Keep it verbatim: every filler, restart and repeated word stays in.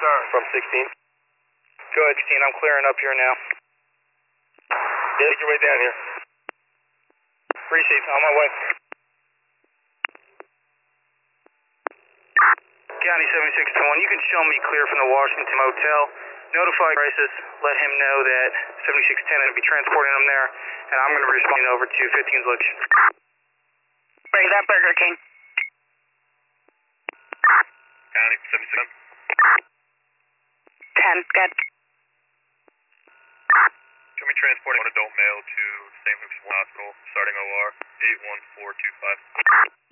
sir. From sixteen. Go ahead, sixteen. I'm clearing up here now. Yeah, make your way down here. Appreciate it. On my way. County seventy-six twenty-one, you can show me clear from the Washington Motel. Notify Crisis, let him know that seventy-six ten is going to be transporting him there, and I'm going to be responding over to fifteen's location. Bring that Burger King. County seventy-six. ten, good. Can we transport one adult male to Saint Luke's Hospital, starting O R eight one four two five?